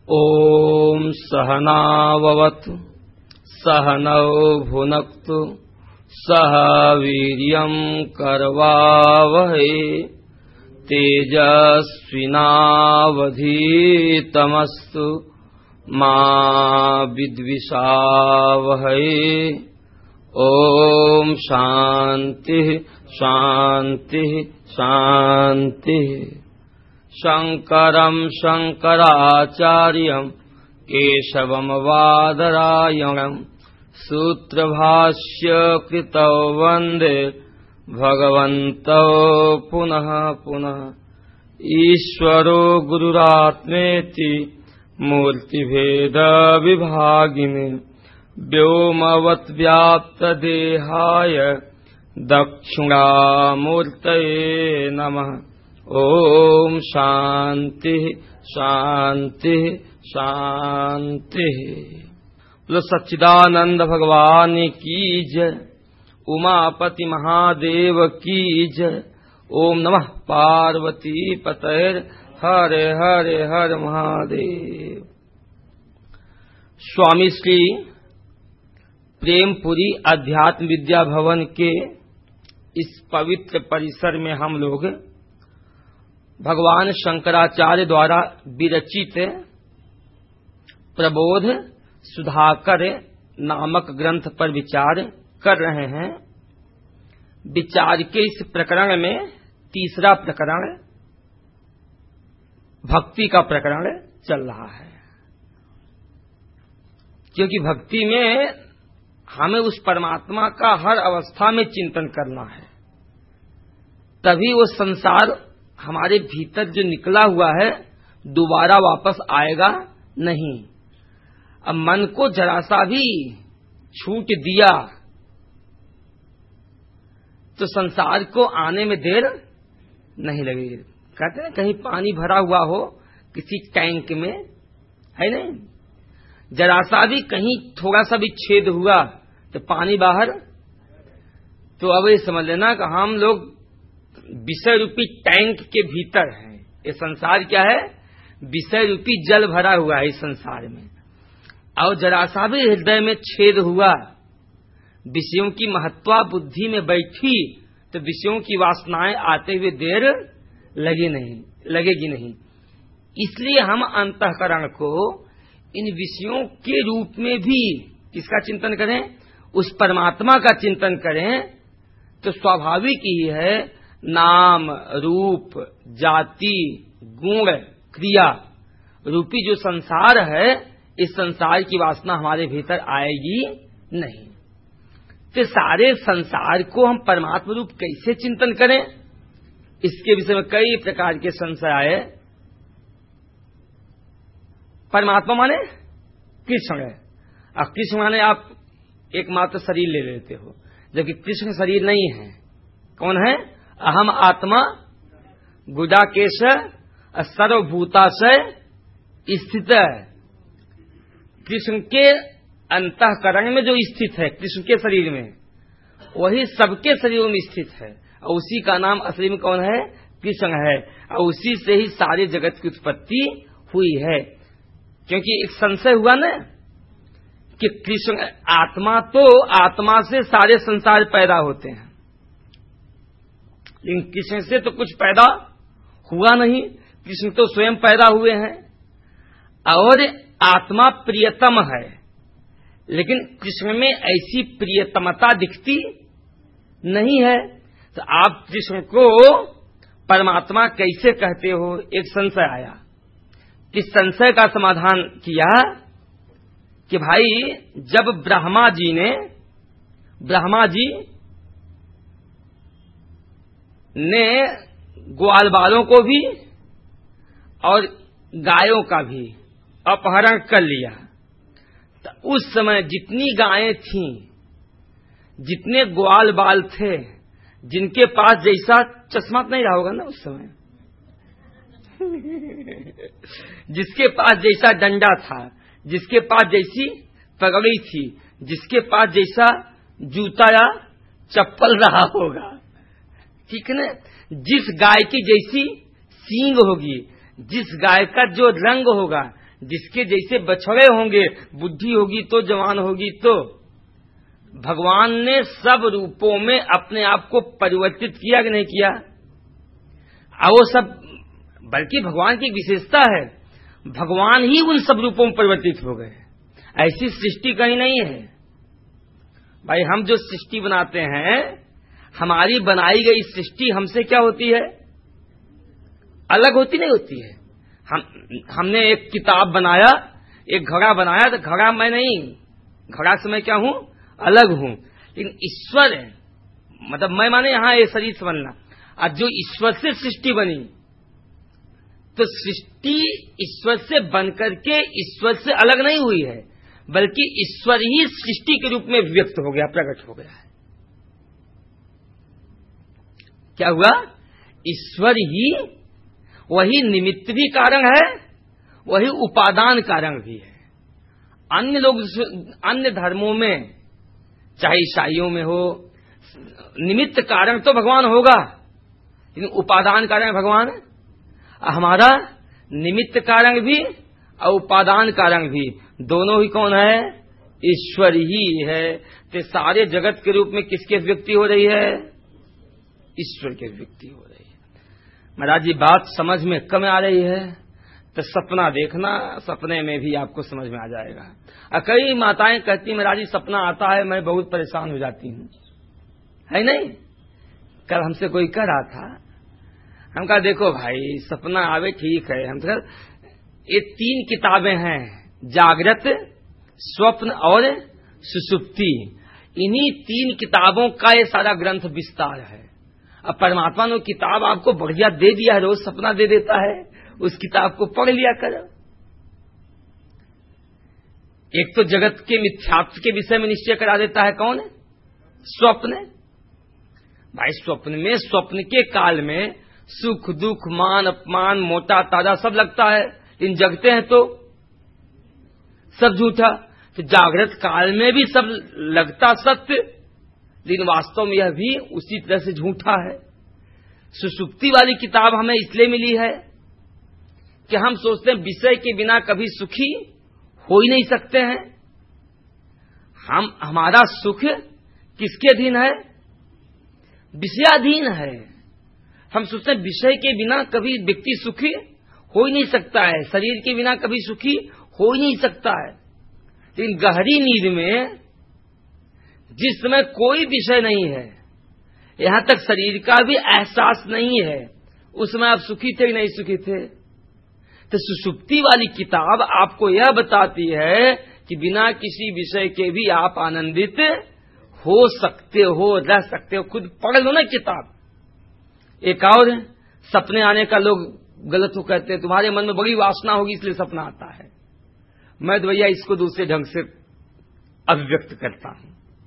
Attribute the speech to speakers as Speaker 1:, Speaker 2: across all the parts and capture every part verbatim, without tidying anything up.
Speaker 1: ओम सहनाववतु सहनौ भुनक्तु सह वीर्यं करवावहै तेजस्विनावधीतमस्तु मा विद्विषावहै। ओम शांति शांति शांति। शंकरं शंकराचार्यं केशवं वादरायणं सूत्रभाष्य कृतौ वन्दे भगवन्तौ पुनः पुनः। ईश्वरो गुरुरात्मेति मूर्तिभेद विभागिने व्योमवद्व्याप्तदेहाय दक्षिणामूर्तये नमः। ओम शांति शांति शांति। बोलो सच्चिदानंद भगवान की जय, उमापति महादेव की जय। ओम नमः पार्वती पतये हरे हरे हर महादेव। स्वामी श्री प्रेमपुरी अध्यात्म विद्या भवन के इस पवित्र परिसर में हम लोग भगवान शंकराचार्य द्वारा विरचित प्रबोध सुधाकर नामक ग्रंथ पर विचार कर रहे हैं। विचार के इस प्रकरण में तीसरा प्रकरण भक्ति का प्रकरण चल रहा है, क्योंकि भक्ति में हमें उस परमात्मा का हर अवस्था में चिंतन करना है, तभी वो संसार हमारे भीतर जो निकला हुआ है दोबारा वापस आएगा नहीं। अब मन को जरा सा भी छूट दिया तो संसार को आने में देर नहीं लगेगी। कहते हैं कहीं पानी भरा हुआ हो किसी टैंक में, है नहीं, जरा सा भी कहीं थोड़ा सा भी छेद हुआ तो पानी बाहर। तो अब ये समझ लेना कि हम लोग विषय रूपी टैंक के भीतर है। ये संसार क्या है? विषय रूपी जल भरा हुआ है इस संसार में। और जरा सा भी हृदय में छेद हुआ, विषयों की महत्वा बुद्धि में बैठी तो विषयों की वासनाएं आते हुए देर लगे नहीं लगेगी नहीं। इसलिए हम अंतःकरण को इन विषयों के रूप में भी किसका चिंतन करें? उस परमात्मा का चिंतन करें। तो स्वाभाविक ही है नाम रूप जाति गुण क्रिया रूपी जो संसार है, इस संसार की वासना हमारे भीतर आएगी नहीं। तो सारे संसार को हम परमात्मा रूप कैसे चिंतन करें, इसके विषय में कई प्रकार के संशय आए। परमात्मा माने कृष्ण है, और कृष्ण माने आप एकमात्र शरीर ले लेते हो, जबकि कृष्ण शरीर नहीं है। कौन है? अहम आत्मा गुडाकेश सर्वभूताशय स्थित है। कृष्ण के अंतःकरण में जो स्थित है, कृष्ण के शरीर में, वही सबके शरीरों में स्थित है। और उसी का नाम असली में कौन है? कृष्ण है। और उसी से ही सारे जगत की उत्पत्ति हुई है। क्योंकि एक संशय हुआ ना कि कृष्ण आत्मा, तो आत्मा से सारे संसार पैदा होते हैं, लेकिन कृष्ण से तो कुछ पैदा हुआ नहीं। कृष्ण तो स्वयं पैदा हुए हैं। और आत्मा प्रियतम है, लेकिन कृष्ण में ऐसी प्रियतमता दिखती नहीं है। तो आप कृष्ण को परमात्मा कैसे कहते हो? एक संशय आया। इस संशय का समाधान किया कि भाई, जब ब्रह्मा जी ने ब्रह्मा जी ने ग्वाल बालों को भी और गायों का भी अपहरण कर लिया, तो उस समय जितनी गायें थीं, जितने ग्वाल बाल थे, जिनके पास जैसा चश्मा नहीं रहा होगा ना उस समय जिसके पास जैसा डंडा था, जिसके पास जैसी पगड़ी थी, जिसके पास जैसा जूता या चप्पल रहा होगा, ठीक है ना, जिस गाय की जैसी सींग होगी, जिस गाय का जो रंग होगा, जिसके जैसे बछड़े होंगे, बुद्धि होगी तो, जवान होगी तो। भगवान ने सब रूपों में अपने आप को परिवर्तित किया कि नहीं किया? और वो सब, बल्कि भगवान की विशेषता है, भगवान ही उन सब रूपों में परिवर्तित हो गए। ऐसी सृष्टि कहीं नहीं है भाई। हम जो सृष्टि बनाते हैं, हमारी बनाई गई सृष्टि हमसे क्या होती है? अलग होती नहीं होती है। हम हमने एक किताब बनाया, एक घड़ा बनाया, तो घड़ा मैं नहीं, घड़ा से मैं क्या हूं? अलग हूं। लेकिन ईश्वर है, मतलब मैं माने यहां ये शरीर से बनना, और जो ईश्वर से सृष्टि बनी, तो सृष्टि ईश्वर से बनकर के ईश्वर से अलग नहीं हुई है, बल्कि ईश्वर ही सृष्टि के रूप में व्यक्त हो गया, प्रकट हो गया है। क्या हुआ? ईश्वर ही वही निमित्त भी कारण है, वही उपादान कारण भी है। अन्य लोग, अन्य धर्मों में, चाहे ईसाइयों में हो, निमित्त कारण तो भगवान होगा, लेकिन उपादान कारण भगवान है। हमारा निमित्त कारण भी और उपादान कारण भी, दोनों ही कौन है? ईश्वर ही है। तो सारे जगत के रूप में किसके व्यक्ति हो रही है? ईश्वर के व्यक्ति हो रही है। महाराज जी, बात समझ में कम आ रही है तो सपना देखना, सपने में भी आपको समझ में आ जाएगा। और कई माताएं कहती, महाराज जी सपना आता है, मैं बहुत परेशान हो जाती हूं, है नहीं? कल हमसे कोई कह रहा था, हम कहा देखो भाई, सपना आवे ठीक है, हम कहा ये तीन किताबें हैं, जागृत, स्वप्न और सुषुप्ति। इन्हीं तीन किताबों का ये सारा ग्रंथ विस्तार है। अब परमात्मा ने किताब आपको बढ़िया दे दिया है, रोज सपना दे देता है, उस किताब को पढ़ लिया करो। एक तो जगत के मिथ्यात्व के विषय में निश्चय करा देता है, कौन है? स्वप्न। भाई स्वप्न में, स्वप्न के काल में सुख दुख, मान अपमान, मोटा ताजा सब लगता है, इन जगते हैं तो सब झूठा। तो जागृत काल में भी सब लगता सत्य, लेकिन वास्तव में यह भी उसी तरह से झूठा है। सुषुप्ति वाली किताब हमें इसलिए मिली है कि हम सोचते हैं विषय के बिना कभी सुखी हो ही नहीं सकते हैं। हम हमारा सुख किसके अधीन है? विषयाधीन है। हम सोचते हैं विषय के बिना कभी व्यक्ति सुखी हो ही नहीं सकता है, शरीर के बिना कभी सुखी हो ही नहीं सकता है। लेकिन गहरी नींद में जिस समय कोई विषय नहीं है, यहां तक शरीर का भी एहसास नहीं है, उस समय आप सुखी थे कि नहीं सुखी थे? तो सुषुप्ति वाली किताब आपको यह बताती है कि बिना किसी विषय के भी आप आनंदित हो सकते हो, रह सकते हो। खुद पढ़ लो ना किताब। एक और सपने आने का लोग गलत हो कहते हैं, तुम्हारे मन में बड़ी वासना होगी इसलिए सपना आता है। मैं तो भैया इसको दूसरे ढंग से अभिव्यक्त करता हूं।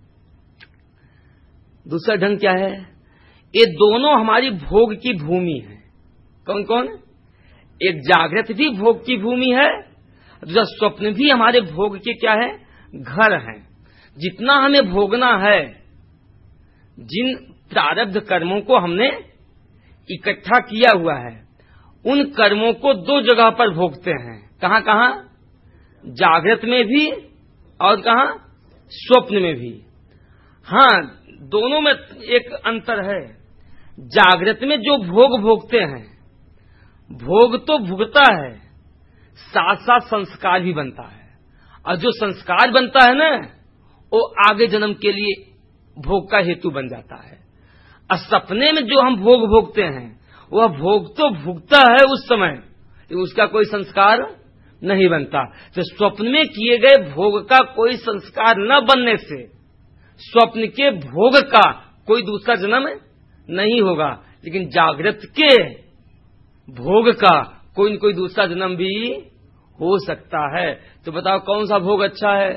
Speaker 1: दूसरा ढंग क्या है? ये दोनों हमारी भोग की भूमि है। कौन कौन? एक जागृत भी भोग की भूमि है, दूसरा स्वप्न भी हमारे भोग के क्या है? घर हैं। जितना हमें भोगना है, जिन प्रारब्ध कर्मों को हमने इकट्ठा किया हुआ है, उन कर्मों को दो जगह पर भोगते हैं। कहां कहां? जागृत में भी और कहां? स्वप्न में भी। हां, दोनों में एक अंतर है। जागृत में जो भोग भोगते हैं, भोग तो भुगता है, साथ साथ संस्कार भी बनता है। और जो संस्कार बनता है ना, वो आगे जन्म के लिए भोग का हेतु बन जाता है। और सपने में जो हम भोग भोगते हैं, वह भोग तो भुगता है उस समय, उसका कोई संस्कार नहीं बनता। तो स्वप्न में किए गए भोग का कोई संस्कार न बनने से स्वप्न के भोग का कोई दूसरा जन्म नहीं होगा, लेकिन जागृत के भोग का कोई न कोई दूसरा जन्म भी हो सकता है। तो बताओ कौन सा भोग अच्छा है?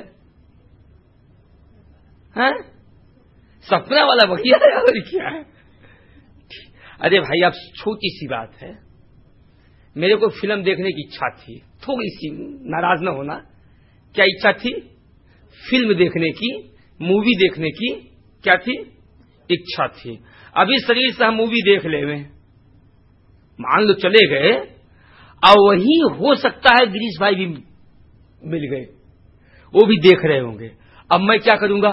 Speaker 1: हैं? सपना वाला बढ़िया है और क्या है? अरे भाई, अब छोटी सी बात है, मेरे को फिल्म देखने की इच्छा थी, थोड़ी सी, नाराज न होना। क्या इच्छा थी? फिल्म देखने की, मूवी देखने की। क्या थी? इच्छा थी। अभी शरीर से हम मूवी देख ले, मान लो चले गए, और वही हो सकता है गिरीश भाई भी मिल गए, वो भी देख रहे होंगे। अब मैं क्या करूंगा?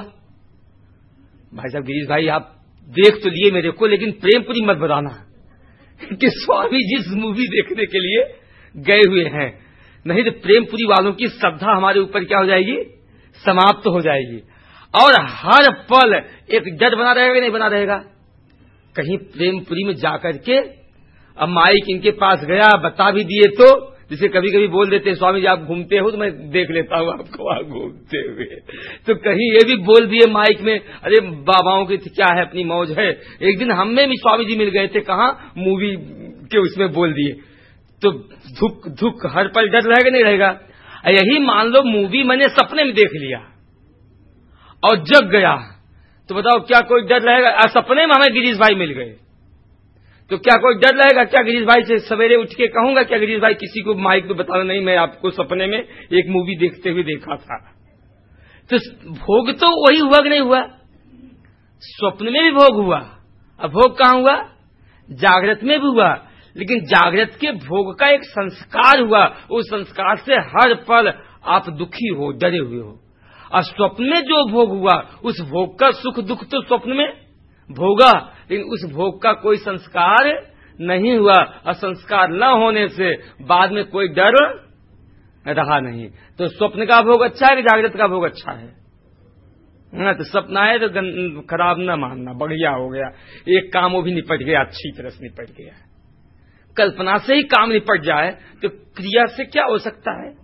Speaker 1: भाई साहब गिरीश भाई आप देख तो लिए मेरे को, लेकिन प्रेमपुरी मत बताना कि स्वामी जी इस मूवी देखने के लिए गए हुए हैं, नहीं तो प्रेमपुरी वालों की श्रद्धा हमारे ऊपर क्या हो जाएगी? समाप्त तो हो जाएगी। और हर पल एक डर बना रहेगा कि नहीं बना रहेगा? कहीं प्रेमपुरी में जाकर के अब माइक इनके पास गया, बता भी दिए तो, जिसे कभी कभी बोल देते हैं स्वामी जी आप घूमते हो तो मैं देख लेता हूं आपको वहां घूमते हुए, तो कहीं ये भी बोल दिए माइक में, अरे बाबाओं की क्या है अपनी मौज है। एक दिन हमें भी स्वामी जी मिल गए थे, कहां मूवी के उसमें बोल दिए, तो धुक धुक हर पल डर रहेगा नहीं रहेगा? यही मान लो मूवी मैंने सपने में देख लिया और जग गया, तो बताओ क्या कोई डर रहेगा? सपने में हमें गिरीश भाई मिल गए तो क्या कोई डर रहेगा? क्या गिरीश भाई से सवेरे उठ के कहूंगा क्या गिरीश भाई किसी को माइक पे बताओ नहीं मैं आपको सपने में एक मूवी देखते हुए देखा था? तो भोग तो वही हुआ कि नहीं हुआ? स्वप्न में भी भोग हुआ। अब भोग कहां हुआ? जागृत में भी हुआ, लेकिन जागृत के भोग का एक संस्कार हुआ, उस संस्कार से हर पल आप दुखी हो, डरे हुए हो। और स्वप्न में जो भोग हुआ उस भोग का सुख दुख तो स्वप्न में भोगा, लेकिन उस भोग का कोई संस्कार नहीं हुआ, और संस्कार न होने से बाद में कोई डर रहा नहीं। तो स्वप्न का भोग अच्छा है कि जागृत का भोग अच्छा है? ना तो सपना है तो खराब न मानना, बढ़िया हो गया, एक काम वो भी निपट गया, अच्छी तरह से निपट गया। कल्पना से ही काम निपट जाए तो क्रिया से क्या हो सकता है?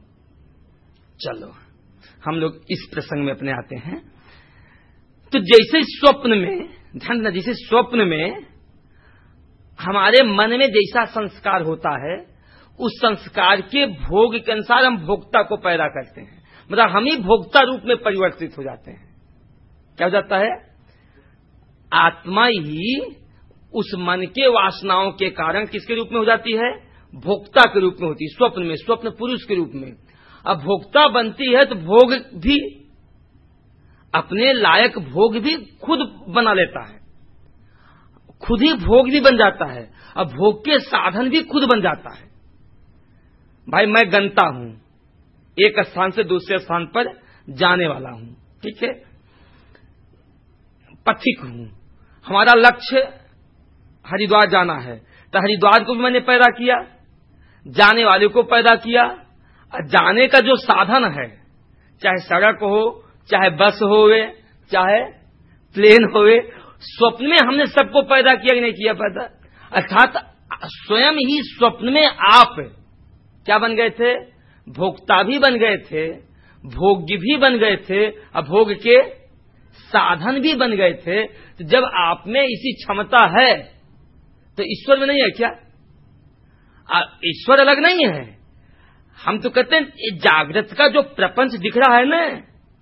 Speaker 1: चलो हम लोग इस प्रसंग में अपने आते हैं। तो जैसे स्वप्न में ध्यान, जैसे स्वप्न में हमारे मन में जैसा संस्कार होता है उस संस्कार के भोग के अनुसार हम भोक्ता को पैदा करते हैं, मतलब हम ही भोक्ता रूप में परिवर्तित हो जाते हैं। क्या हो जाता है? आत्मा ही उस मन के वासनाओं के कारण किसके रूप में हो जाती है? भोक्ता के रूप में होती है स्वप्न में, स्वप्न पुरुष के रूप में। अब भोक्ता बनती है तो भोग भी अपने लायक भोग भी खुद बना लेता है, खुद ही भोग भी बन जाता है, अब भोग के साधन भी खुद बन जाता है। भाई मैं गंता हूं, एक स्थान से दूसरे स्थान पर जाने वाला हूं, ठीक है, पथिक हूं, हमारा लक्ष्य हरिद्वार जाना है, तो हरिद्वार को भी मैंने पैदा किया, जाने वाले को पैदा किया, और जाने का जो साधन है चाहे सड़क हो, चाहे बस होवे, चाहे प्लेन होवे, स्वप्न में हमने सबको पैदा किया कि नहीं किया पैदा? अर्थात स्वयं ही स्वप्न में आप क्या बन गए थे? भोक्ता भी बन गए थे, भोग्य भी बन गए थे, और भोग के साधन भी बन गए थे। तो जब आप में इसी क्षमता है तो ईश्वर में नहीं है क्या? ईश्वर अलग नहीं है। हम तो कहते हैं जागृत का जो प्रपंच दिख रहा है ना,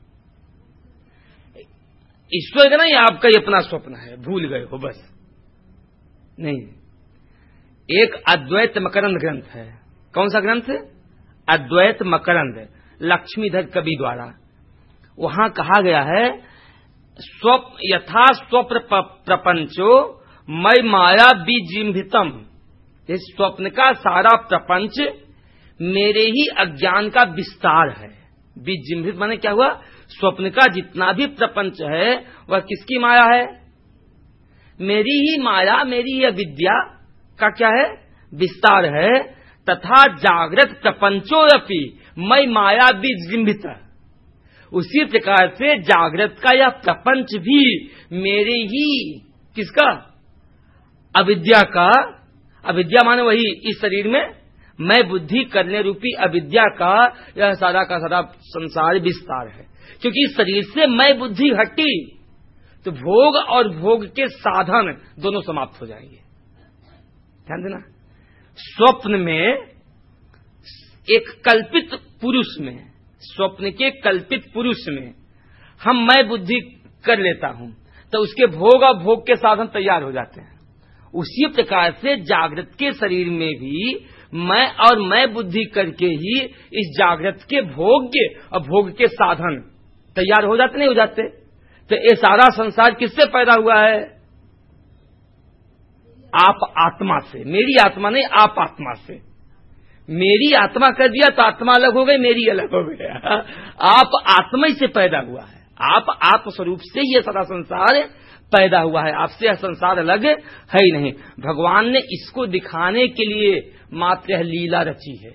Speaker 1: ईश्वर का नहीं, आपका ही अपना स्वप्न है, भूल गए हो बस। नहीं, एक अद्वैत मकरंद ग्रंथ है। कौन सा ग्रंथ? अद्वैत मकरंद, लक्ष्मीधर कवि द्वारा। वहां कहा गया है स्वप्न यथा स्वप्न प्रपंचो मय माया विजिम्भितम, इस स्वप्न का सारा प्रपंच मेरे ही अज्ञान का विस्तार है। विजिम्भित माने क्या हुआ? स्वप्न का जितना भी प्रपंच है वह किसकी माया है? मेरी ही माया, मेरी ही अविद्या का क्या है? विस्तार है। तथा जागृत प्रपंचोरपि मई माया विजिम्भित, उसी प्रकार से जागृत का यह प्रपंच भी मेरे ही किसका? अविद्या का। अविद्या माने वही इस शरीर में मैं बुद्धि करने रूपी अविद्या का यह सारा का सारा संसार विस्तार है। क्योंकि इस शरीर से मैं बुद्धि हटी तो भोग और भोग के साधन दोनों समाप्त हो जाएंगे। ध्यान देना, स्वप्न में एक कल्पित पुरुष में, स्वप्न के कल्पित पुरुष में हम मैं बुद्धि कर लेता हूं तो उसके भोग और भोग के साधन तैयार हो जाते हैं। उसी प्रकार से जागृत के शरीर में भी मैं और मैं बुद्धि करके ही इस जागृत के भोग्य और भोग के साधन तैयार हो जाते नहीं हो जाते? तो ये सारा संसार किससे पैदा हुआ है? आप आत्मा से। मेरी आत्मा नहीं, आप आत्मा से। मेरी आत्मा कर दिया तो आत्मा अलग हो गई, मेरी अलग हो गया। आप आत्मा ही से पैदा हुआ है, आप आत्म स्वरूप से ये सारा संसार पैदा हुआ है, आपसे यह संसार अलग है ही नहीं। भगवान ने इसको दिखाने के लिए मात्र यह लीला रची है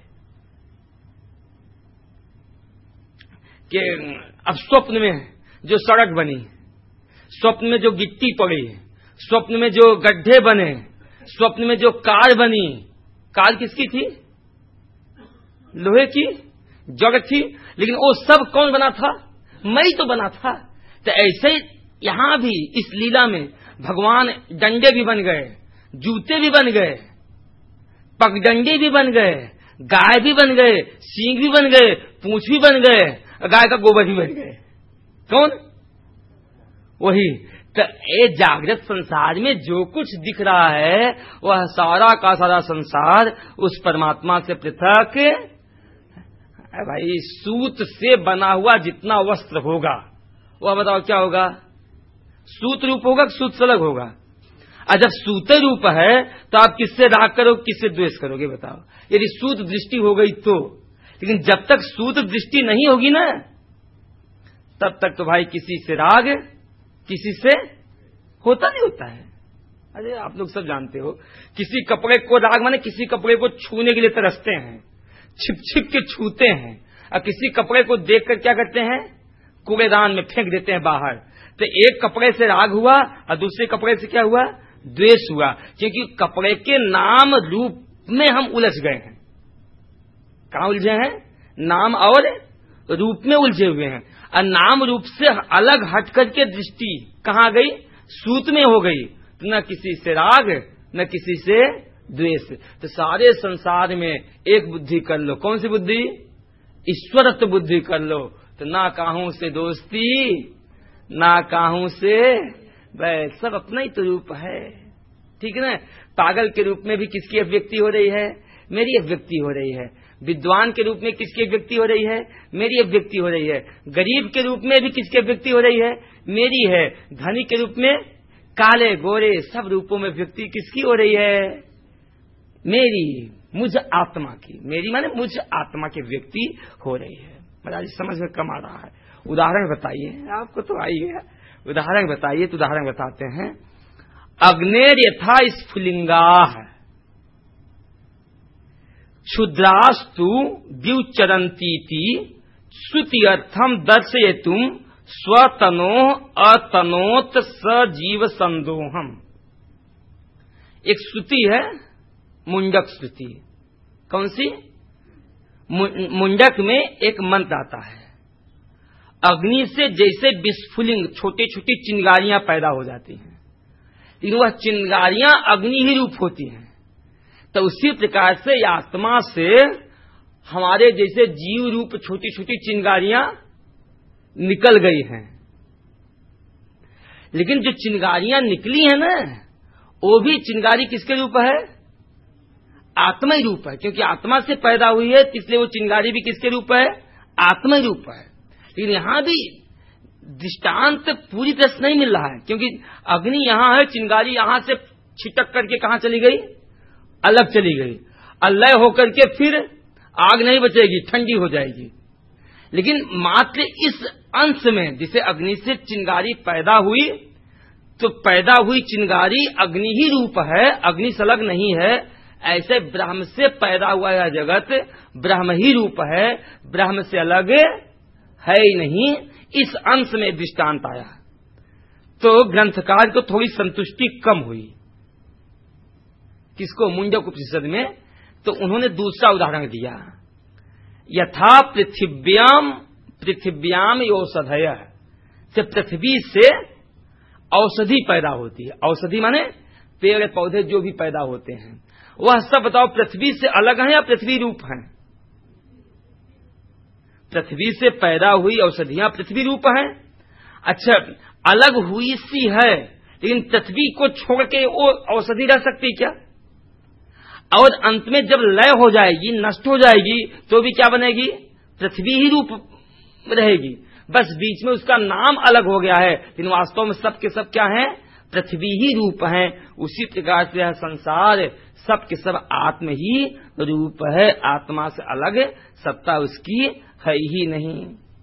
Speaker 1: कि अब स्वप्न में जो सड़क बनी, स्वप्न में जो गिट्टी पड़ी, स्वप्न में जो गड्ढे बने, स्वप्न में जो कार बनी, कार किसकी थी? लोहे की, जड़ थी, लेकिन वो सब कौन बना था? मैं ही तो बना था। तो ऐसे ही यहां भी इस लीला में भगवान डंडे भी बन गए, जूते भी बन गए, पगडंडे भी बन गए, गाय भी बन गए, सींग भी बन गए, पूंछ भी बन गए, गाय का गोबर भी बन गए। कौन? वही। तो ये जागृत संसार में जो कुछ दिख रहा है वह सारा का सारा संसार उस परमात्मा से पृथक है। भाई सूत से बना हुआ जितना वस्त्र होगा वह बताओ क्या होगा? सूत रूप होगा, सूत से अलग होगा। और जब सूत रूप है तो आप किससे राग करोगे, किससे द्वेष करोगे बताओ? यदि सूत दृष्टि हो गई तो। लेकिन जब तक सूत दृष्टि नहीं होगी ना, तब तक तो भाई किसी से राग किसी से होता नहीं होता है। अरे आप लोग सब जानते हो, किसी कपड़े को राग माने किसी कपड़े को छूने के लिए तरसते हैं, छिप छिप के छूते हैं, और किसी कपड़े को देखकर क्या करते हैं? कूड़ेदान में फेंक देते हैं बाहर। तो एक कपड़े से राग हुआ और दूसरे कपड़े से क्या हुआ? द्वेष हुआ, क्योंकि कपड़े के नाम रूप में हम उलझ गए हैं। कहां उलझे हैं? नाम और रूप में उलझे हुए हैं। और नाम रूप से अलग हट करके दृष्टि कहां गई? सूत में हो गई। तो न किसी से राग न किसी से द्वेष। तो सारे संसार में एक बुद्धि कर लो। कौन सी बुद्धि? ईश्वरत्व बुद्धि कर लो। तो ना काहू से दोस्ती ना काहू से वह, सब अपना ही तो रूप है। ठीक है ना? पागल के रूप में भी किसकी अभिव्यक्ति हो रही है? मेरी अभिव्यक्ति हो रही है। विद्वान के रूप में किसकी अभिव्यक्ति हो रही है? मेरी अभिव्यक्ति हो रही है। गरीब के रूप में भी किसकी अभिव्यक्ति हो रही है? मेरी है। धनी के रूप में, काले गोरे सब रूपों में अभिव्यक्ति किसकी हो रही है? मेरी, मुझ आत्मा की। मेरी माने मुझ आत्मा की व्यक्ति हो रही है। महाराज समझ में कम आ रहा है। उदाहरण बताइए, आपको तो आई है। उदाहरण बताइए। तो उदाहरण बताते हैं। अग्नेर यथा स्फुलिंगा क्षुद्रास्तु द्युचरंती श्रुति अर्थम दर्शयेतुम स्वतनो अतनोत सजीव संदोहम। एक श्रुति है, मुंडक श्रुति। कौन सी? मुंडक में एक मंत्र आता है, अग्नि से जैसे विस्फुलिंग छोटी छोटी चिंगारियां पैदा हो जाती हैं, लेकिन वह चिंगारियां अग्नि ही रूप होती हैं। तो उसी प्रकार से आत्मा से हमारे जैसे जीव रूप छोटी छोटी चिंगारियां निकल गई हैं। लेकिन जो चिंगारियां निकली हैं ना, वो भी चिंगारी किसके रूप है? आत्मा ही रूप है। क्योंकि आत्मा से पैदा हुई है, इसलिए वो चिंगारी भी किसके रूप है? आत्मा ही रूप है। लेकिन यहां भी दृष्टांत पूरी तरह से नहीं मिल रहा है, क्योंकि अग्नि यहां है, चिंगारी यहां से छिटक करके कहां चली गई? अलग चली गई। अलय होकर के फिर आग नहीं बचेगी, ठंडी हो जाएगी। लेकिन मात्र इस अंश में जिसे अग्नि से चिंगारी पैदा हुई, तो पैदा हुई चिंगारी अग्नि ही रूप है, अग्नि से अलग नहीं है। ऐसे ब्रह्म से पैदा हुआ यह जगत ब्रह्म ही रूप है, ब्रह्म से अलग है ही नहीं। इस अंश में दृष्टांत आया तो ग्रंथकार को थोड़ी संतुष्टि कम हुई। किसको? मुंडक उपनिषद में। तो उन्होंने दूसरा उदाहरण दिया, यथा पृथिव्याम पृथिव्याम औषधय से, पृथ्वी से औषधि पैदा होती है। औषधि माने पेड़ पौधे जो भी पैदा होते हैं, वह सब बताओ पृथ्वी से अलग है या पृथ्वी रूप है? पृथ्वी से पैदा हुई औषधियां पृथ्वी रूप है। अच्छा, अलग हुई सी है, लेकिन पृथ्वी को छोड़ के वो औषधि रह सकती क्या? और अंत में जब लय हो जाएगी, नष्ट हो जाएगी, तो भी क्या बनेगी? पृथ्वी ही रूप रहेगी। बस बीच में उसका नाम अलग हो गया है, लेकिन वास्तव में सब के सब क्या है? पृथ्वी ही रूप है। उसी प्रकार से यह संसार सब के सब आत्म ही रूप है, आत्मा से अलग सत्ता उसकी है ही नहीं।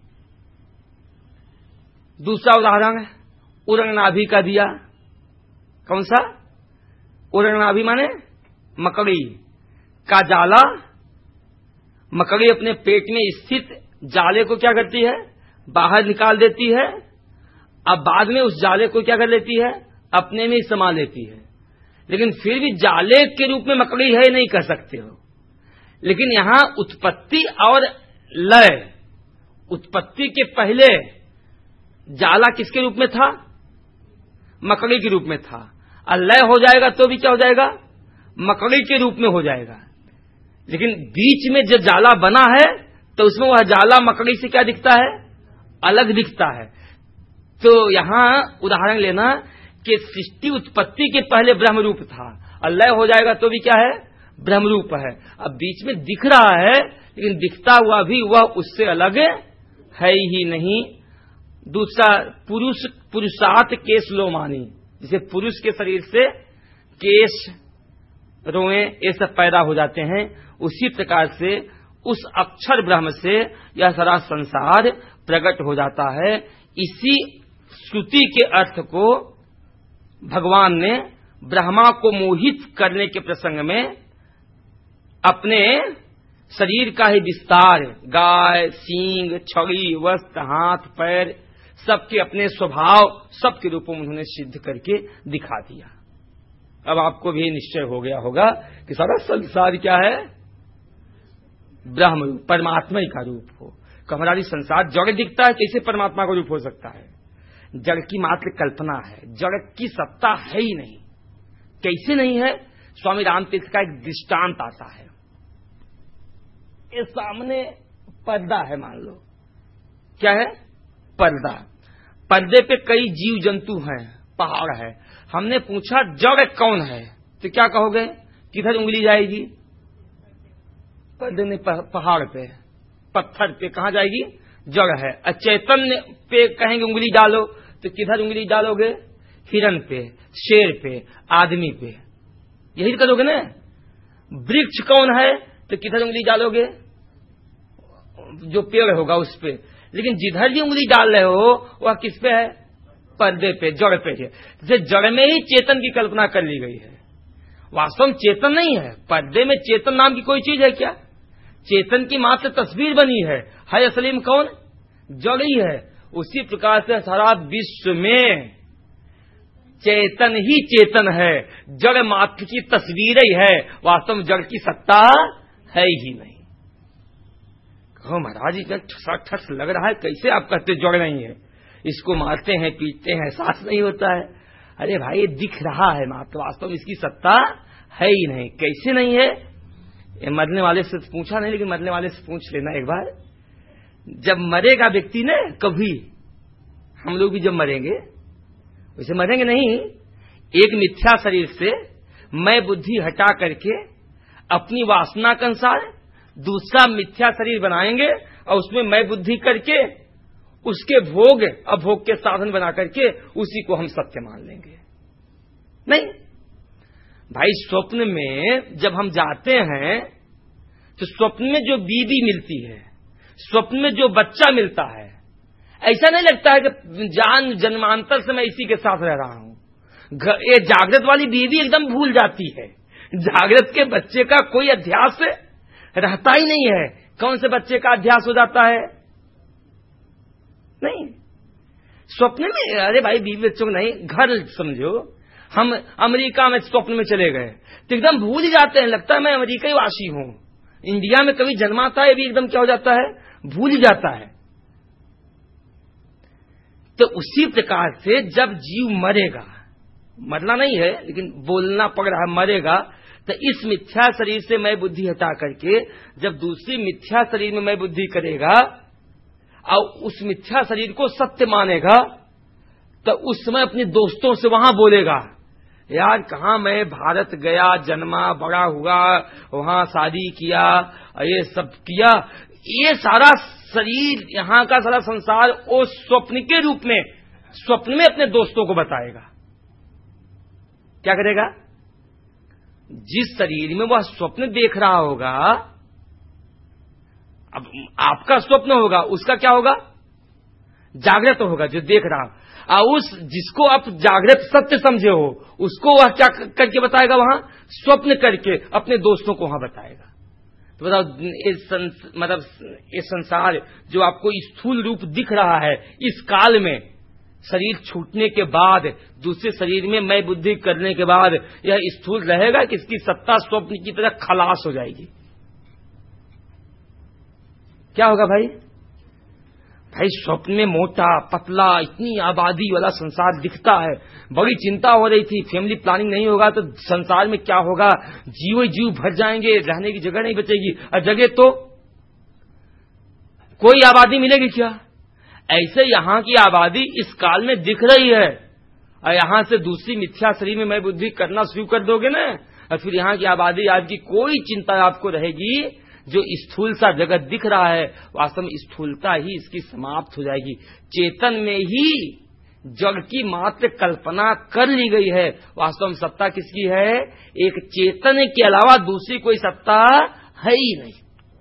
Speaker 1: दूसरा उदाहरण उरंगनाभि का दिया। कौन सा? उरंगनाभि माने मकड़ी का जाला। मकड़ी अपने पेट में स्थित जाले को क्या करती है? बाहर निकाल देती है। अब बाद में उस जाले को क्या कर लेती है? अपने में ही समा लेती है। लेकिन फिर भी जाले के रूप में मकड़ी है नहीं कर सकते हो। लेकिन यहां उत्पत्ति और लय, उत्पत्ति के पहले जाला किसके रूप में था? मकड़ी के रूप में था। और लय हो जाएगा तो भी क्या हो जाएगा? मकड़ी के रूप में हो जाएगा। लेकिन बीच में जो जाला बना है तो उसमें वह जाला मकड़ी से क्या दिखता है? अलग दिखता है। तो यहां उदाहरण लेना कि सृष्टि उत्पत्ति के पहले ब्रह्म रूप था, और लय हो जाएगा तो भी क्या है? ब्रह्म रूप है। अब बीच में दिख रहा है, लेकिन दिखता हुआ भी वह उससे अलग है ही नहीं। दूसरा पुरुष, पुरुषार्थ केश लोमानी, जिसे पुरुष के शरीर से केश, रोए ये सब पैदा हो जाते हैं, उसी प्रकार से उस अक्षर ब्रह्म से यह सारा संसार प्रकट हो जाता है। इसी श्रुति के अर्थ को भगवान ने ब्रह्मा को मोहित करने के प्रसंग में अपने शरीर का ही विस्तार, गाय, सींग, छड़ी, वस्त्र, हाथ, पैर, सबके अपने स्वभाव, सबके रूपों में उन्होंने सिद्ध करके दिखा दिया। अब आपको भी निश्चय हो गया होगा कि सारा संसार क्या है? ब्रह्म रूप, परमात्मा ही का रूप हो। हमारा संसार जड़ दिखता है, कैसे परमात्मा का रूप हो सकता है? जड़ की मात्र कल्पना है, जड़ की सत्ता है ही नहीं। कैसे नहीं है? स्वामी रामतीर्थ का एक दृष्टांत आता है। ये सामने पर्दा है, मान लो। क्या है? पर्दा। पर्दे पे कई जीव जंतु हैं, पहाड़ है। हमने पूछा जड़ कौन है, तो क्या कहोगे? किधर उंगली जाएगी? पर्दे में, पहाड़ पे, पत्थर पे कहां जाएगी? जड़ है। चैतन्य पे कहेंगे उंगली डालो, तो किधर उंगली डालोगे? हिरन पे, शेर पे, आदमी पे, यही करोगे ना। वृक्ष कौन है, तो किधर उंगली डालोगे? जो पेड़ होगा उस पे। लेकिन जिधर भी उंगली डाल रहे हो वह किस पे है? पर्दे पे, जड़ पे है। जैसे जड़ में ही चेतन की कल्पना कर ली गई है, वास्तव में चेतन नहीं है। पर्दे में चेतन नाम की कोई चीज है क्या? चेतन की मात्र तस्वीर बनी है, है असली में कौन? जड़ ही है। उसी प्रकार से सारा विश्व में चेतन ही चेतन है, जड़ मात्र की तस्वीर ही है, वास्तव में जड़ की सत्ता है ही नहीं। कहो महाराज जी ठसा ठस लग रहा है, कैसे आप कहते जड़ नहीं है? इसको मारते हैं, पीटते हैं, एहसास नहीं होता है। अरे भाई ये दिख रहा है मात्र, वास्तव में इसकी सत्ता है ही नहीं। कैसे नहीं है? ये मरने वाले से पूछा नहीं, लेकिन मरने वाले से पूछ लेना एक बार। जब मरेगा व्यक्ति ने, कभी हम लोग भी जब मरेंगे वैसे मरेंगे नहीं, एक मिथ्या शरीर से मैं बुद्धि हटा करके अपनी वासना के अनुसार दूसरा मिथ्या शरीर बनाएंगे, और उसमें मैं बुद्धि करके उसके भोग अभोग के साधन बना करके उसी को हम सत्य मान लेंगे। नहीं भाई, स्वप्न में जब हम जाते हैं तो स्वप्न में जो बीवी मिलती है, स्वप्न में जो बच्चा मिलता है, ऐसा नहीं लगता है कि जान जन्मांतर से मैं इसी के साथ रह रहा हूं। ये जागृत वाली बीवी एकदम भूल जाती है, जागृत के बच्चे का कोई अध्यास रहता ही नहीं है। कौन से बच्चे का अध्यास हो जाता है? नहीं, स्वप्न में। अरे भाई बीवी बच्चों को नहीं, घर समझो, हम अमेरिका में स्वप्न में चले गए तो एकदम भूल जाते हैं, लगता है मैं अमेरिका वासी हूं। इंडिया में कभी जन्माता है, भी एकदम क्या हो जाता है? भूल जाता है। तो उसी प्रकार से जब जीव मरेगा, मरना नहीं है लेकिन बोलना पड़ रहा है, मरेगा, तो इस मिथ्या शरीर से मैं बुद्धि हटा करके जब दूसरी मिथ्या शरीर में मैं बुद्धि करेगा और उस मिथ्या शरीर को सत्य मानेगा, तो उस समय अपने दोस्तों से वहां बोलेगा, यार कहां मैं भारत गया, जन्मा, बड़ा हुआ, वहां शादी किया, ये सब किया। ये सारा शरीर, यहां का सारा संसार वो स्वप्न के रूप में, स्वप्न में अपने दोस्तों को बताएगा। क्या करेगा? जिस शरीर में वह स्वप्न देख रहा होगा, अब आपका स्वप्न होगा, उसका क्या होगा? जागृत होगा जो देख रहा। और उस जिसको आप जागृत सत्य समझे हो, उसको वह क्या करके बताएगा? वहां स्वप्न करके अपने दोस्तों को वहां बताएगा। तो बताओ, इस संस, मतलब ये संसार जो आपको स्थूल रूप दिख रहा है, इस काल में शरीर छूटने के बाद, दूसरे शरीर में मैं बुद्धि करने के बाद यह स्थूल रहेगा कि इसकी सत्ता स्वप्न की तरह खलास हो जाएगी? क्या होगा भाई? भाई स्वप्न में मोटा पतला इतनी आबादी वाला संसार दिखता है। बड़ी चिंता हो रही थी, फैमिली प्लानिंग नहीं होगा तो संसार में क्या होगा, जीव जीव भर जाएंगे, रहने की जगह नहीं बचेगी। और जगह तो कोई आबादी मिलेगी क्या? ऐसे यहां की आबादी इस काल में दिख रही है, और यहां से दूसरी मिथ्या शरीर में मैं बुद्धि करना शुरू कर दोगे ना, और फिर यहां की आबादी आपकी कोई चिंता आपको रहेगी। जो स्थूल सा जगत दिख रहा है, वास्तव में स्थूलता ही इसकी समाप्त हो जाएगी। चेतन में ही जग की मात्र कल्पना कर ली गई है। वास्तव में सत्ता किसकी है? एक चेतन के अलावा दूसरी कोई सत्ता है ही नहीं।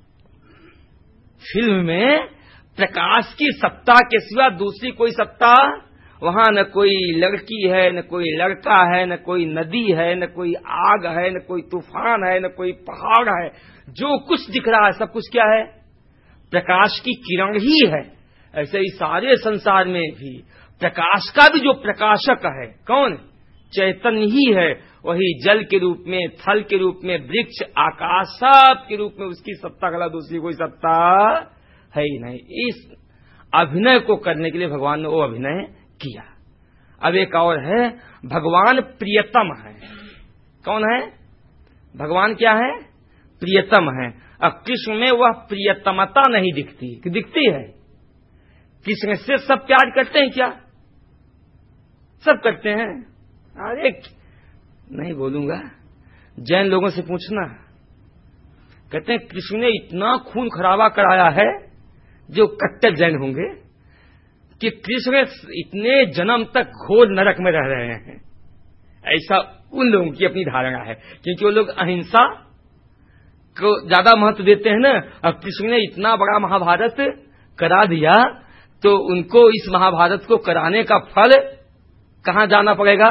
Speaker 1: फिल्म में प्रकाश की सत्ता के सिवा दूसरी कोई सत्ता वहां न कोई लड़की है, न कोई लड़का है, न कोई नदी है, न कोई आग है, न कोई तूफान है, न कोई पहाड़ है। जो कुछ दिख रहा है सब कुछ क्या है? प्रकाश की किरण ही है। ऐसे ही सारे संसार में भी प्रकाश का भी जो प्रकाशक है कौन? चैतन्य ही है। वही जल के रूप में, थल के रूप में, वृक्ष, आकाश सब के रूप में उसकी सत्ता कला दूसरी कोई सत्ता है ही नहीं। इस अभिनय को करने के लिए भगवान ने वो अभिनय किया। अब एक और है, भगवान प्रियतम है। कौन है? भगवान क्या है? प्रियतम है। अब कृष्ण में वह प्रियतमता नहीं दिखती कि दिखती है? कृष्ण से सब प्यार करते हैं क्या? सब करते हैं। अरे नहीं बोलूंगा, जैन लोगों से पूछना, कहते हैं कृष्ण ने इतना खून खराबा कराया है, जो कट्टर जैन होंगे, कि कृष्ण इतने जन्म तक घोर नरक में रह रहे हैं। ऐसा उन लोगों की अपनी धारणा है, क्योंकि वो लोग अहिंसा को ज्यादा महत्व देते हैं ना। अब कृष्ण ने इतना बड़ा महाभारत करा दिया, तो उनको इस महाभारत को कराने का फल कहां जाना पड़ेगा?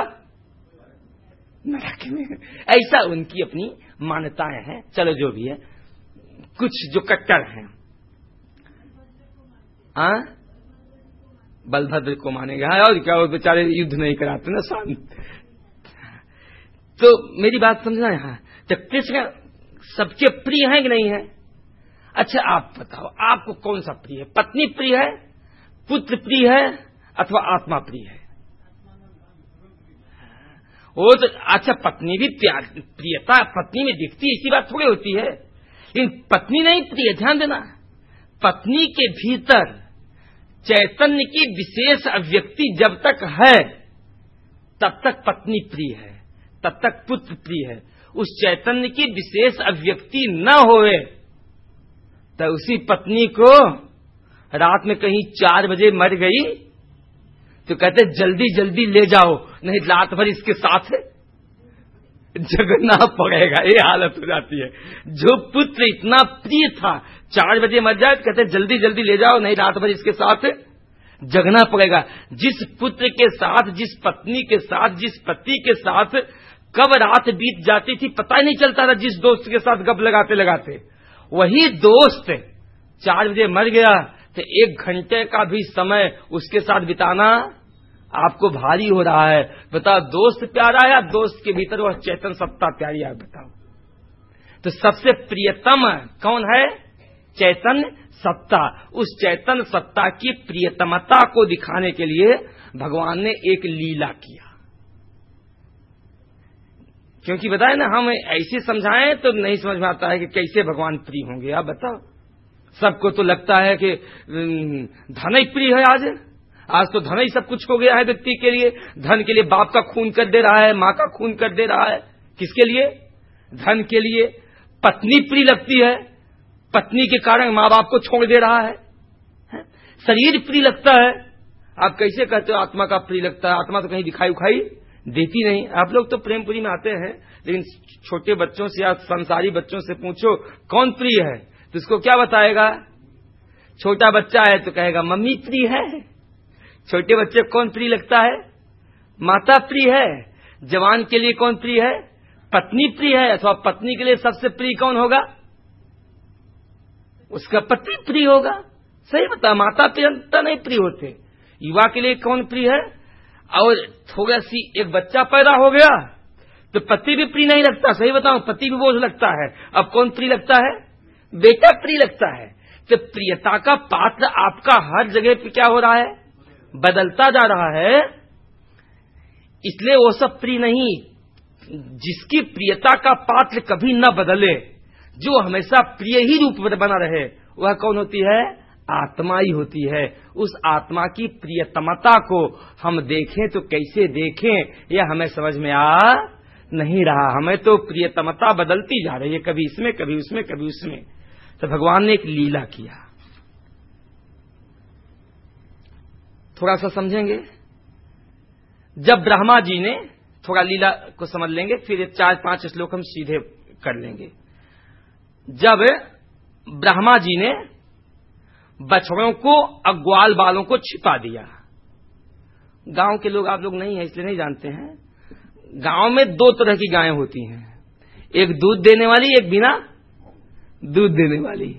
Speaker 1: नरक में। ऐसा उनकी अपनी मान्यताएं हैं। चलो जो भी है, कुछ जो कट्टर हैं, आ? बलभद्र को मानेगा, और क्या वो बेचारे युद्ध नहीं कराते ना, शांत। तो मेरी बात समझना यहां, तो कृष्ण सबके प्रिय है कि नहीं है? अच्छा आप बताओ, आपको कौन सा प्रिय है? पत्नी प्रिय है, पुत्र प्रिय है, अथवा आत्मा प्रिय है? वो तो अच्छा, पत्नी भी प्यार प्रियता पत्नी में दिखती है, इसी बात थोड़ी होती है। लेकिन पत्नी नहीं प्रिय, ध्यान देना। पत्नी के भीतर चैतन्य की विशेष अभिव्यक्ति जब तक है, तब तक पत्नी प्रिय है, तब तक पुत्र प्रिय है। उस चैतन्य की विशेष अभिव्यक्ति न होवे तो उसी पत्नी को रात में कहीं चार बजे मर गई तो कहते जल्दी जल्दी ले जाओ, नहीं रात भर इसके साथ जगना पड़ेगा। ये हालत हो जाती है। जो पुत्र इतना प्रिय था, चार बजे मर जाए तो कहते जल्दी जल्दी ले जाओ, नहीं रात भर इसके साथ जगना पड़ेगा। जिस पुत्र के साथ, जिस पत्नी के साथ, जिस पति के साथ कब रात बीत जाती थी पता ही नहीं चलता था, जिस दोस्त के साथ गप लगाते लगाते, वही दोस्त चार बजे मर गया तो एक घंटे का भी समय उसके साथ बिताना आपको भारी हो रहा है। बताओ, दोस्त प्यारा है या दोस्त के भीतर वह चेतन सत्ता प्यारी है? बताओ। तो सबसे प्रियतम कौन है? चैतन सत्ता। उस चैतन सत्ता की प्रियतमता को दिखाने के लिए भगवान ने एक लीला किया। क्योंकि बताए ना, हम ऐसे समझाएं तो नहीं समझ में आता है कि कैसे भगवान प्रिय होंगे। आप बताओ, सबको तो लगता है कि धन ही प्रिय है। आज आज तो धन ही सब कुछ हो गया है व्यक्ति के लिए। धन के लिए बाप का खून कर दे रहा है, माँ का खून कर दे रहा है। किसके लिए? धन के लिए। पत्नी प्रिय लगती है, पत्नी के कारण माँ बाप को छोड़ दे रहा है, है? शरीर प्रिय लगता है। आप कैसे कहते हो आत्मा का प्रिय लगता है? आत्मा तो कहीं दिखाई उखाई देती नहीं। आप लोग तो प्रेमपुरी में आते हैं, लेकिन छोटे बच्चों से या संसारी बच्चों से पूछो कौन प्रिय है तो उसको क्या बताएगा? छोटा बच्चा है तो कहेगा मम्मी प्रिय है। छोटे बच्चे को कौन प्रिय लगता है? माता प्रिय है। जवान के लिए कौन प्रिय है? पत्नी प्रिय है। अथवा पत्नी के लिए सबसे प्रिय कौन होगा? उसका पति प्रिय होगा। सही बता, माता पिता नहीं प्रिय होते। युवा के लिए कौन प्रिय है? और थोड़ा सी एक बच्चा पैदा हो गया तो पति भी प्रिय नहीं लगता। सही बताऊं, पति भी बोझ लगता है। अब कौन प्रिय लगता है? बेटा प्रिय लगता है। तो प्रियता का पात्र आपका हर जगह पे क्या हो रहा है? बदलता जा रहा है। इसलिए वो सब प्रिय नहीं। जिसकी प्रियता का पात्र कभी न बदले, जो हमेशा प्रिय ही रूप में बना रहे, वह कौन होती है? आत्मा ही होती है। उस आत्मा की प्रियतमता को हम देखें तो कैसे देखें, यह हमें समझ में आ नहीं रहा। हमें तो प्रियतमता बदलती जा रही है, कभी इसमें कभी उसमें कभी उसमें। तो भगवान ने एक लीला किया, थोड़ा सा समझेंगे। जब ब्रह्मा जी ने, थोड़ा लीला को समझ लेंगे, फिर चार पांच श्लोक हम सीधे कर लेंगे। जब ब्रह्मा जी ने बछड़ों को और ग्वाल बालों को छिपा दिया। गांव के लोग, आप लोग नहीं है इसलिए नहीं जानते हैं, गांव में दो तरह की गायें होती हैं, एक दूध देने वाली, एक बिना दूध देने वाली।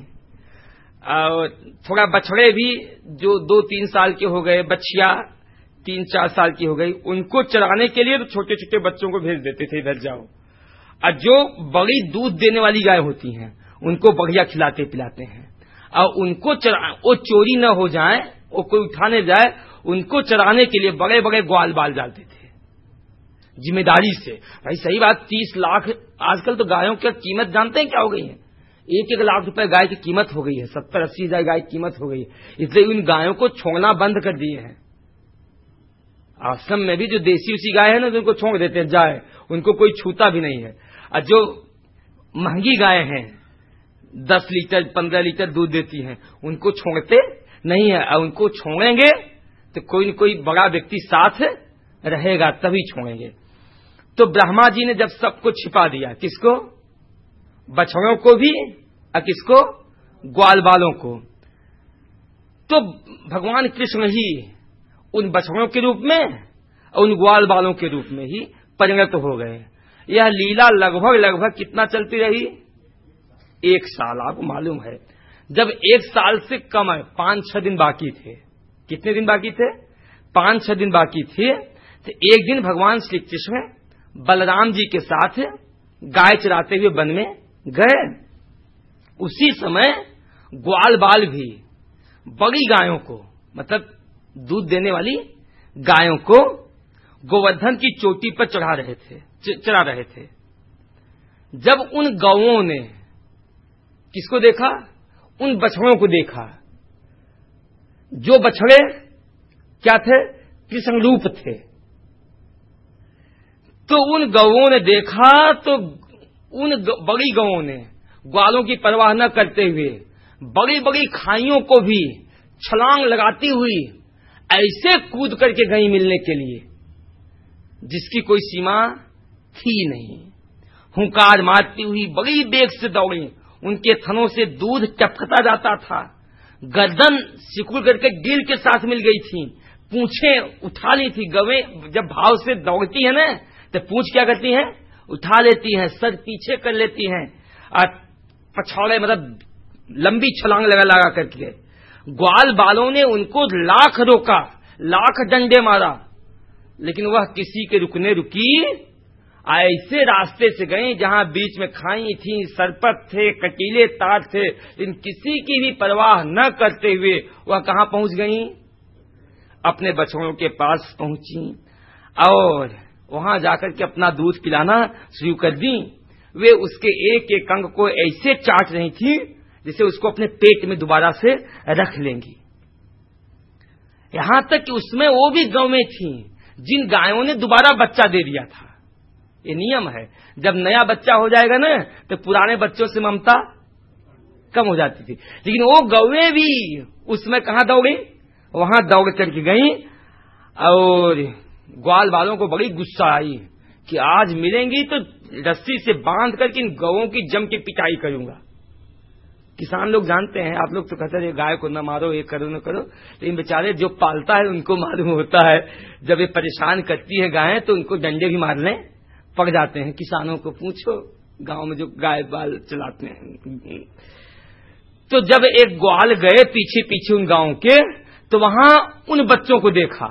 Speaker 1: और थोड़ा बछड़े भी जो दो तीन साल के हो गए, बछिया तीन चार साल की हो गई, उनको चराने के लिए तो छोटे छोटे बच्चों को भेज देते थे, इधर जाओ। और जो बड़ी दूध देने वाली गाय होती हैं उनको बढ़िया खिलाते पिलाते हैं। और उनको चरा, वो चोरी न हो जाए, वो कोई उठाने जाए, उनको चराने के लिए बड़े बड़े ग्वाल बाल डालते थे जिम्मेदारी से। भाई सही बात, तीस लाख आजकल तो गायों की कीमत जानते हैं क्या हो गई है? एक एक लाख रुपए गाय की कीमत हो गई है, सत्तर अस्सी हजार गाय की कीमत हो गई है। इसलिए उन गायों को छोड़ना बंद कर दिए हैं। आश्रम में भी जो देसी उसी गाय है ना, उनको छोड़ देते हैं, जाए, उनको कोई छूता भी नहीं है। और जो महंगी गाय हैं, दस लीटर पंद्रह लीटर दूध देती हैं, उनको छोड़ते नहीं है। और उनको छोड़ेंगे तो कोई न कोई बड़ा व्यक्ति साथ रहेगा, तभी छोड़ेंगे। तो ब्रह्मा जी ने जब सबको छिपा दिया, किसको? बछड़ों को भी और किसको? ग्वाल बालों को। तो भगवान कृष्ण ही उन बछड़ों के रूप में और उन ग्वाल बालों के रूप में ही परिणत हो गए। यह लीला लगभग लगभग कितना चलती रही? एक साल। आपको मालूम है, जब एक साल से कम है, पांच छह दिन बाकी थे। कितने दिन बाकी थे? पांच छह दिन बाकी थे। तो एक दिन भगवान श्री कृष्ण बलराम जी के साथ गाय चराते हुए वन में गए। उसी समय ग्वाल बाल भी बड़ी गायों को, मतलब दूध देने वाली गायों को गोवर्धन की चोटी पर चढ़ा रहे थे, चरा रहे थे। जब उन गौओं ने किसको देखा? उन बछड़ों को देखा। जो बछड़े क्या थे? कृष्ण रूप थे। तो उन गौओं ने देखा तो उन बड़ी गौओं ने ग्वालों की परवाह न करते हुए बड़ी बड़ी खाइयों को भी छलांग लगाती हुई ऐसे कूद करके गई मिलने के लिए जिसकी कोई सीमा थी नहीं। हुंकार मारती हुई बड़ी बेग से दौड़ी। उनके थनों से दूध टपकता जाता था। गर्दन सिकुड़ करके गिर के साथ मिल गई थी। पूंछें उठा ली थी। गवे जब भाव से दौड़ती है ना, तो पूंछ क्या करती हैं? उठा लेती हैं, सर पीछे कर लेती हैं और पछौड़े मतलब लंबी छलांग लगा लगा करके। ग्वाल बालों ने उनको लाख रोका, लाख डंडे मारा, लेकिन वह किसी के रुकने रुकी। ऐसे रास्ते से गई जहां बीच में खाई थी, सरपत थे, कटीले तार थे, लेकिन किसी की भी परवाह न करते हुए वह कहां पहुंच गई? अपने बछड़ों के पास पहुंची और वहां जाकर के अपना दूध पिलाना शुरू कर दी। वे उसके एक एक अंग को ऐसे चाट रही थी जिसे उसको अपने पेट में दोबारा से रख लेंगी। यहां तक कि उसमें वो भी गौएं थी जिन गायों ने दोबारा बच्चा दे दिया था। ये नियम है, जब नया बच्चा हो जाएगा ना तो पुराने बच्चों से ममता कम हो जाती थी। लेकिन वो गौएं भी उसमें कहां दौड़ी? वहां दौड़ करके गई और ग्वाल वालों को बड़ी गुस्सा आई कि आज मिलेंगी तो रस्सी से बांध करके इन गौओं की जम के पिटाई करूंगा। किसान लोग जानते हैं, आप लोग तो कहते हैं गाय को न मारो, ये करो न करो, लेकिन बेचारे जो पालता है उनको मालूम होता है जब ये परेशान करती है गायें तो उनको डंडे भी मारने पड़ जाते हैं। किसानों को पूछो, गांव में जो गाय बाल चलाते हैं। तो जब एक ग्वाल गए पीछे पीछे उन गांव के, तो वहां उन बच्चों को देखा,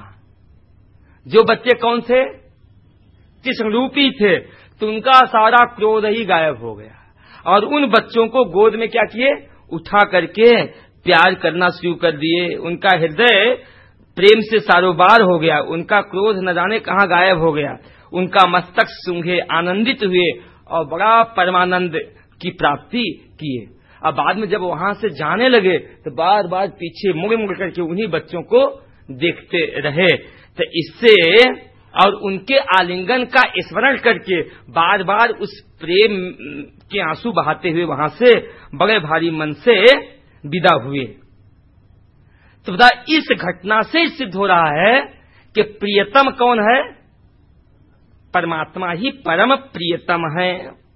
Speaker 1: जो बच्चे कौन थे, कृष्णरूपी थे, तो उनका सारा क्रोध ही गायब हो गया और उन बच्चों को गोद में क्या किए, उठा करके प्यार करना शुरू कर दिए। उनका हृदय प्रेम से सारोबार हो गया, उनका क्रोध न जाने कहां गायब हो गया, उनका मस्तक सूंघे आनंदित हुए और बड़ा परमानंद की प्राप्ति किए। अब बाद में जब वहां से जाने लगे तो बार बार पीछे मुड़ मुड़ करके उन्हीं बच्चों को देखते रहे। तो इससे और उनके आलिंगन का स्मरण करके बार बार उस प्रेम के आंसू बहाते हुए वहां से बड़े भारी मन से विदा हुए। तो बता, इस घटना से सिद्ध हो रहा है कि प्रियतम कौन है, परमात्मा ही परम प्रियतम है।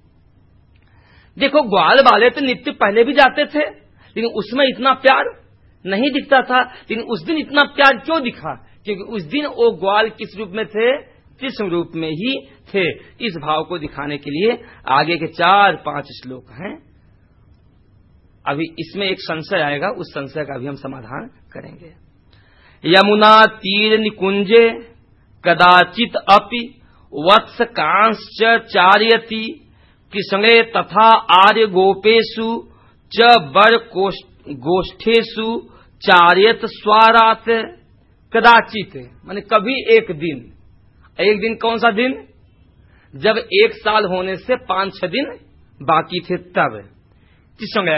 Speaker 1: देखो ग्वाल वाले तो नित्य पहले भी जाते थे, लेकिन उसमें इतना प्यार नहीं दिखता था, लेकिन उस दिन इतना प्यार क्यों दिखा, क्योंकि उस दिन वो ग्वाल किस रूप में थे, कृष्ण रूप में ही थे। इस भाव को दिखाने के लिए आगे के चार पांच श्लोक हैं। अभी इसमें एक संशय आएगा, उस संशय का भी हम समाधान करेंगे। यमुना तीर निकुंजे कदाचित अपि वत्स कांश्च चार्यति कृष्णे तथा आर्य गोपेशु च बर गोष्ठेशु चार्यत स्वारात। कदाचित माने कभी एक दिन, एक दिन कौन सा दिन, जब एक साल होने से पांच छह दिन बाकी थे तब। कृष्ण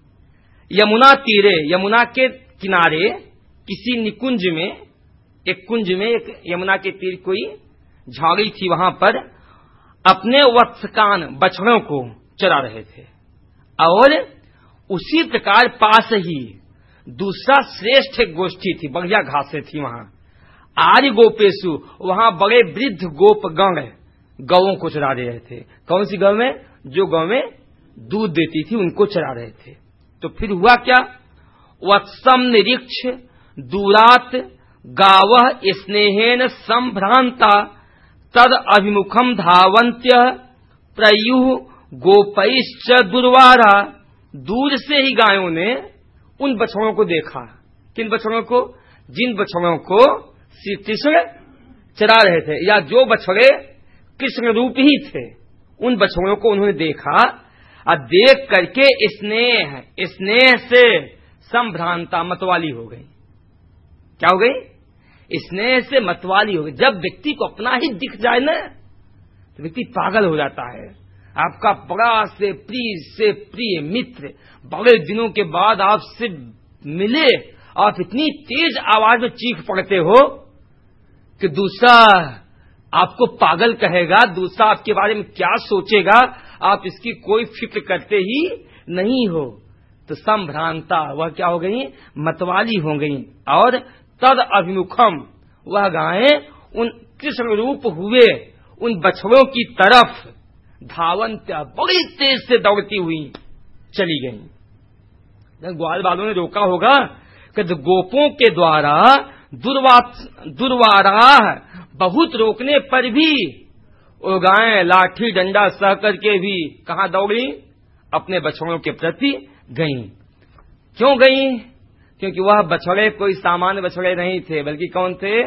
Speaker 1: यमुना तीरे, यमुना के किनारे किसी निकुंज में, एक कुंज में, एक यमुना के तीर कोई झाड़ी थी, वहां पर अपने वत्सकान बछड़ों को चरा रहे थे। और उसी प्रकार पास ही दूसरा श्रेष्ठ एक गोष्ठी थी, बढ़िया घासें थी वहां। आर्य गोपेशु, वहां बड़े वृद्ध गोप गण गौों को चरा रहे थे। कौन सी गौ में, जो गौ में दूध देती थी उनको चरा रहे थे। तो फिर हुआ क्या, वत्सम निरीक्ष दूरात गावः स्नेहेन संभ्रांता तद अभिमुखम धावंत्य प्रयुः गोपैश्च दुर्वारा। दूर से ही गायों ने उन बछड़ों को देखा। किन बछड़ों को, जिन बछड़ों को श्री कृष्ण चरा रहे थे, या जो बछड़े कृष्ण रूप ही थे, उन बछड़ों को उन्होंने देखा। और देख करके स्नेह स्नेह से संभ्रांता, मतवाली हो गई। क्या हो गई, स्नेह से मतवाली हो गई। जब व्यक्ति को अपना ही दिख जाए ना, तो व्यक्ति पागल हो जाता है। आपका बड़ा से प्रिय से प्रिय मित्र बड़े दिनों के बाद आपसे मिले, आप इतनी तेज आवाज में चीख पड़ते हो कि दूसरा आपको पागल कहेगा, दूसरा आपके बारे में क्या सोचेगा, आप इसकी कोई फिक्र करते ही नहीं हो। तो संभ्रांता, वह क्या हो गई, मतवाली हो गई। और तद अभिमुखम, वह गायें उन कृष्ण रूप हुए उन बछड़ों की तरफ धावंत्या, बड़ी तेज से दौड़ती हुई चली गईं। ग्वाल वालों ने रोका होगा कि गोपों के द्वारा दुर्वा दुर्वारा बहुत रोकने पर भी वो गायें लाठी डंडा सह करके भी कहां दौड़ी, अपने बछड़ों के प्रति गईं। क्यों गईं, क्योंकि वह बछड़े कोई सामान्य बछड़े नहीं थे, बल्कि कौन थे,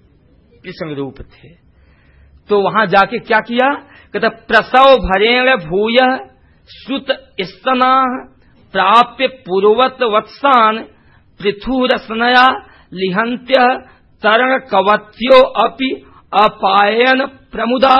Speaker 1: कृष्ण रूप थे। तो वहां जाके क्या किया, कहते प्रसव भरेण भूय श्रुत स्तना प्राप्य पूर्वत वत्सान पृथुरसनया लिहंत्य तरण कवत्यो अपि अपायन प्रमुदा।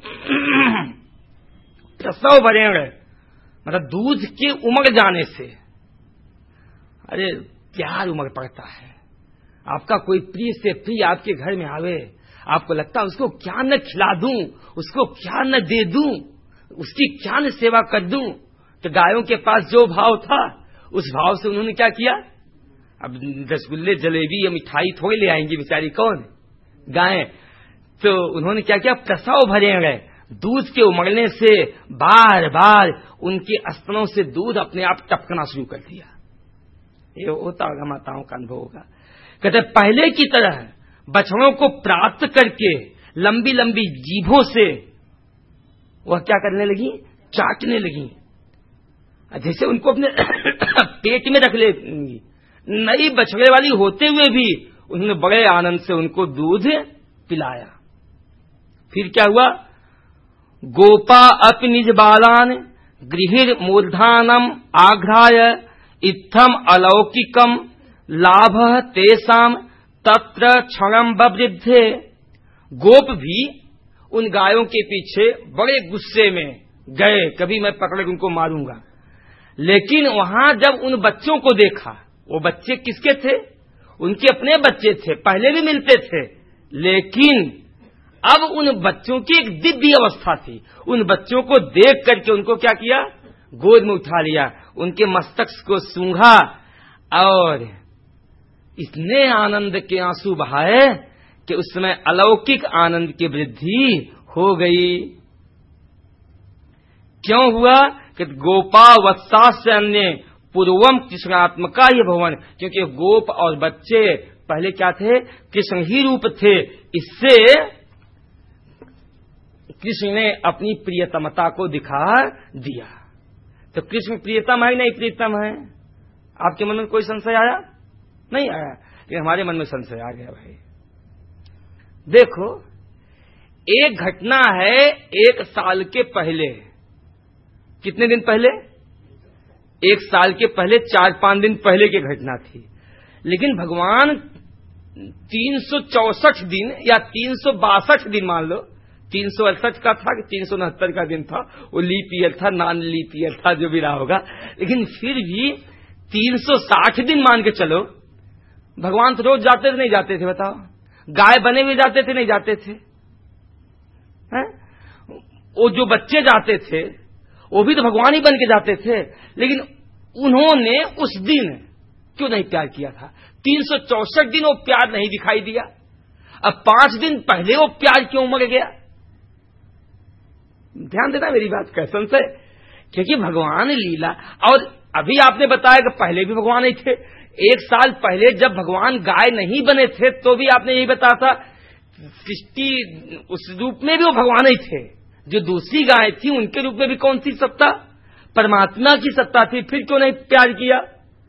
Speaker 1: प्रसव भरेण मतलब दूध के उमड़ जाने से, अरे प्यार उमड़ पड़ता है। आपका कोई प्रिय से प्रिय आपके घर में आवे, आपको लगता है उसको क्या न खिला दूं, उसको क्या न दे दूं, उसकी क्या न सेवा कर दूं। तो गायों के पास जो भाव था, उस भाव से उन्होंने क्या किया, अब रसगुल्ले जलेबी या मिठाई थोड़ी ले आएंगी बेचारी, कौन, गायें। तो उन्होंने क्या किया, प्रसव भरे गए, दूध के उमड़ने से बार बार उनके स्तनों से दूध अपने आप टपकना शुरू कर दिया। ये होता होगा, माताओं का अनुभव होगा। कहते पहले की तरह बछड़ों को प्राप्त करके लंबी लंबी जीभों से वह क्या करने लगी, चाटने लगी, जैसे उनको अपने पेट में रख लेंगी। नई बछड़े वाली होते हुए भी उन्होंने बड़े आनंद से उनको दूध पिलाया। फिर क्या हुआ, गोपा अपि निज बालान गृहिर मूर्धानम आघ्राय इत्थम अलौकिकम लाभ तेसाम तत्र क्षणम बवृद्धे। गोप भी उन गायों के पीछे बड़े गुस्से में गए, कभी मैं पकड़ के उनको मारूंगा। लेकिन वहां जब उन बच्चों को देखा, वो बच्चे किसके थे, उनके अपने बच्चे थे, पहले भी मिलते थे, लेकिन अब उन बच्चों की एक दिव्य अवस्था थी। उन बच्चों को देख करके उनको क्या किया, गोद में उठा लिया, उनके मस्तक को सूंघा और इतने आनंद के आंसू बहाए कि उसमें अलौकिक आनंद की वृद्धि हो गई। क्यों हुआ कि गोपा वत्सास्य अन्य पूर्वम कृष्णात्मका ये भवन, क्योंकि गोप और बच्चे पहले क्या थे, कृष्ण ही रूप थे। इससे कृष्ण ने अपनी प्रियतमता को दिखा दिया। तो कृष्ण प्रियतम है नहीं प्रियतम है, आपके मन में कोई संशय आया? नहीं आया, लेकिन हमारे मन में संशय आ गया। भाई देखो, एक घटना है एक साल के पहले, कितने दिन पहले, एक साल के पहले, चार पांच दिन पहले की घटना थी। लेकिन भगवान तीन सौ चौसठ दिन या तीन सौ बासठ दिन मान लो, तीन सौ अड़सठ का था कि तीन सौ उनहत्तर का दिन था, वो लीप ईयर था, नॉन लीप ईयर था, जो भी रहा होगा, लेकिन फिर भी तीन सौ साठ दिन मान के चलो। भगवान तो रोज जाते थे नहीं जाते थे, बताओ? गाय बने हुए जाते थे नहीं जाते थे? हैं? वो जो बच्चे जाते थे वो भी तो भगवान ही बन के जाते थे, लेकिन उन्होंने उस दिन क्यों नहीं प्यार किया था? तीन सौ चौसठ दिन वो प्यार नहीं दिखाई दिया, अब पांच दिन पहले वो प्यार क्यों मर गया? ध्यान देना मेरी बात का, संशय, क्योंकि भगवान लीला। और अभी आपने बताया कि पहले भी भगवान ही थे। एक साल पहले जब भगवान गाय नहीं बने थे तो भी आपने यही बताया था, सृष्टि उस रूप में भी वो भगवान ही थे। जो दूसरी गाय थी उनके रूप में भी कौन सी सत्ता, परमात्मा की सत्ता थी, फिर क्यों नहीं प्यार किया?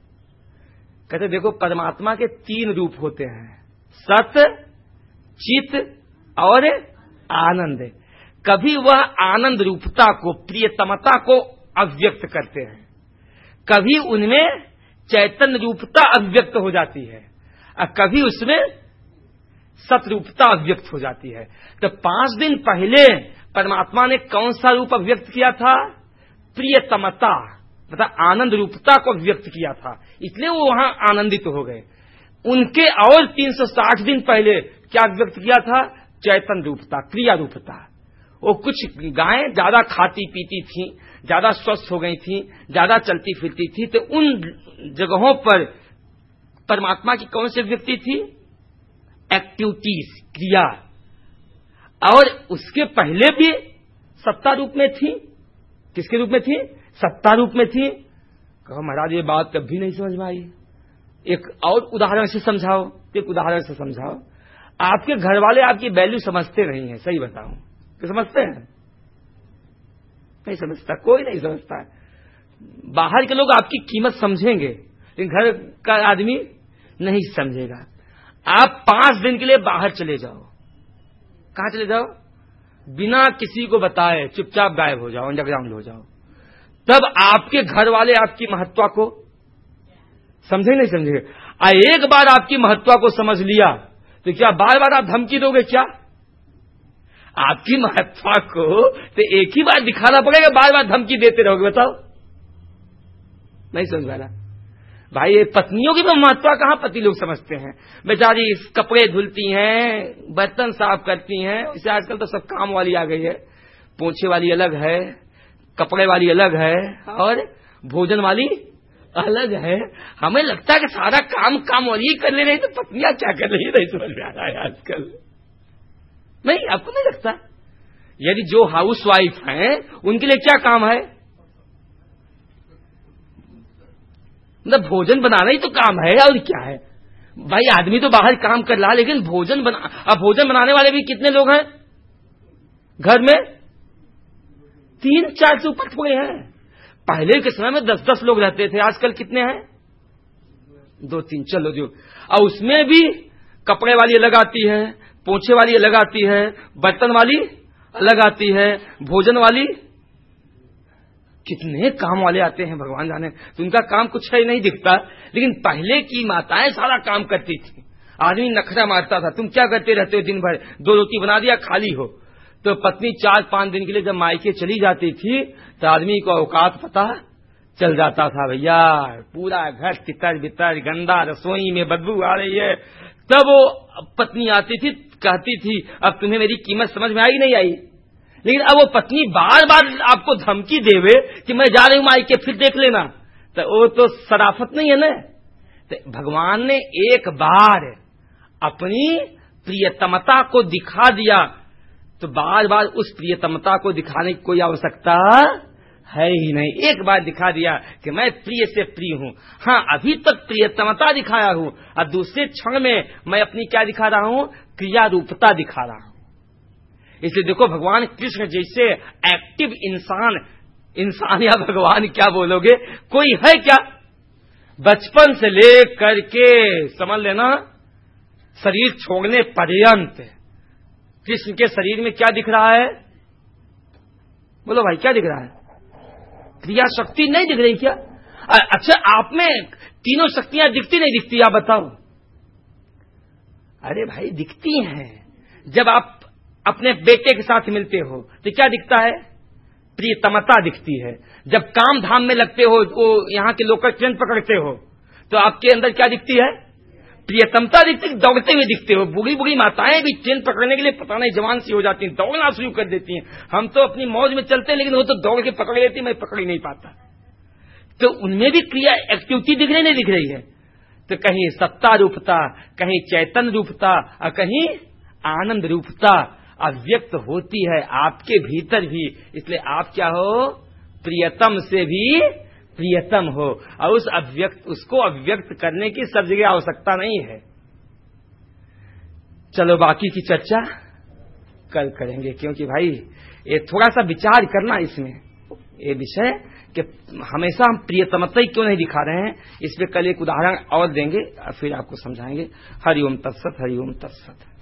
Speaker 1: कहते देखो, परमात्मा के तीन रूप होते हैं, सत, चित और आनंद। कभी वह आनंद रूपता को, प्रियतमता को अव्यक्त करते हैं, कभी उनमें चैतन्य रूपता अव्यक्त हो जाती है और कभी उसमें सतरूपता अव्यक्त हो जाती है। तो पांच दिन पहले परमात्मा ने कौन सा रूप अव्यक्त किया था? प्रियतमता, मतलब आनंद रूपता को व्यक्त किया था, इसलिए वो वहां आनंदित हो गए। उनके और तीन सौ साठ दिन पहले क्या व्यक्त किया था? चैतन्य रूपता, क्रिया रूपता। वो कुछ गायें ज्यादा खाती पीती थी, ज्यादा स्वस्थ हो गई थी, ज्यादा चलती फिरती थी, तो उन जगहों पर परमात्मा की कौन सी व्यक्ति थी? एक्टिविटीज, क्रिया। और उसके पहले भी सत्ता रूप में थी। किसके रूप में थी? सत्ता रूप में थी। कहो महाराज ये बात कभी नहीं समझ में आई, एक और उदाहरण से समझाओ। एक उदाहरण से समझाओ। आपके घर वाले आपकी वैल्यू समझते नहीं है, सही बताऊं, तो समझते हैं? नहीं समझता, कोई नहीं समझता। बाहर के लोग आपकी कीमत समझेंगे, लेकिन घर का आदमी नहीं समझेगा। आप पांच दिन के लिए बाहर चले जाओ, कहां चले जाओ? बिना किसी को बताए चुपचाप गायब हो जाओ, अंडरग्राउंड हो जाओ, तब आपके घर वाले आपकी महत्ता को समझे नहीं समझेंगे। आ एक बार आपकी महत्ता को समझ लिया तो क्या बार बार आप धमकी दोगे? क्या आपकी महत्ता को तो एक ही बार दिखाना पड़ेगा, बार बार धमकी देते रहोगे? बताओ, नहीं समझ रहा भाई। ये पत्नियों की भी महत्ता कहां पति लोग समझते हैं? बेचारी कपड़े धुलती हैं, बर्तन साफ करती हैं, इसे आजकल तो सब काम वाली आ गई है। पोछे वाली अलग है, कपड़े वाली अलग है और भोजन वाली अलग है। हमें लगता है कि सारा काम काम वाली ही कर ले रही, तो पत्नियां क्या कर रही है? नहीं समझ में आ रहा है आजकल। नहीं, आपको नहीं लगता? यदि जो हाउस वाइफ हैं उनके लिए क्या काम है? मतलब भोजन बनाना ही तो काम है, और क्या है भाई? आदमी तो बाहर काम कर रहा है, लेकिन भोजन बना, अब भोजन बनाने वाले भी कितने लोग हैं घर में? तीन चार से ऊपर थोड़े हैं। पहले के समय में दस दस लोग रहते थे, आजकल कितने हैं? दो तीन। चलो जो, और उसमें भी कपड़े वाली अलग आती है, पोछे वाली अलग आती है, बर्तन वाली अलग आती है, भोजन वाली, कितने काम वाले आते हैं भगवान जाने। तो उनका काम कुछ है नहीं दिखता, लेकिन पहले की माताएं सारा काम करती थी। आदमी नखरा मारता था, तुम क्या करते रहते हो दिन भर? दो रोटी बना दिया, खाली हो। तो पत्नी चार पांच दिन के लिए जब मायके चली जाती थी तो आदमी को औकात पता चल जाता था। भैया पूरा घर तितर बितर गंदा, रसोई में बदबू आ रही है। तब वो पत्नी आती थी, कहती थी अब तुम्हें मेरी कीमत समझ में आई नहीं आई? लेकिन अब वो पत्नी बार बार आपको धमकी देवे कि मैं जा रही हूं मायके, फिर देख लेना, तो वो तो शराफत नहीं है ना। तो भगवान ने एक बार अपनी प्रियतमता को दिखा दिया, तो बार बार उस प्रियतमता को दिखाने की कोई आवश्यकता है ही नहीं। एक बार दिखा दिया कि मैं प्रिय से प्रिय हूं। हाँ, अभी तक प्रियतमता दिखाया हूं, और दूसरे क्षण में मैं अपनी क्या दिखा रहा हूं? क्रिया रूपता दिखा रहा हूं। इसलिए देखो, भगवान कृष्ण जैसे एक्टिव इंसान, इंसान या भगवान क्या बोलोगे, कोई है क्या? बचपन से लेकर के समझ लेना शरीर छोड़ने पर्यंत कृष्ण के शरीर में क्या दिख रहा है? बोलो भाई, क्या दिख रहा है? क्रिया शक्ति नहीं दिख रही क्या? अच्छा, आप में तीनों शक्तियां दिखती नहीं दिखती? आप बताओ। अरे भाई दिखती हैं। जब आप अपने बेटे के साथ मिलते हो तो क्या दिखता है? प्रियतमता दिखती है। जब काम धाम में लगते हो, वो यहाँ के लोकल ट्रेन पकड़ते हो, तो आपके अंदर क्या दिखती है? प्रियतमता दिखती है। दौड़ते हुए दिखते हो। बूढ़ी बूढ़ी माताएं भी ट्रेन पकड़ने के लिए पता नहीं जवान सी हो जाती हैं, दौड़ना शुरू कर देती हैं। हम तो अपनी मौज में चलते हैं, लेकिन वो तो दौड़ के पकड़ लेती, मैं पकड़ ही नहीं पाता। तो उनमें भी क्रिया एक्टिविटी दिख रही नहीं दिख रही है? तो कहीं सत्ता रूपता, कहीं चैतन्य रूपता, और कहीं आनंद रूपता अव्यक्त होती है आपके भीतर भी। इसलिए आप क्या हो? प्रियतम से भी प्रियतम हो, और उस अव्यक्त उसको अव्यक्त करने की सब जगह आवश्यकता नहीं है। चलो बाकी की चर्चा कल करेंगे, क्योंकि भाई ये थोड़ा सा विचार करना इसमें, ये विषय कि हमेशा हम प्रियतमता ही क्यों नहीं दिखा रहे हैं, इस पे कल एक उदाहरण और देंगे, फिर आपको समझाएंगे। हरिओम तत्सत, हरिओम तत्सत।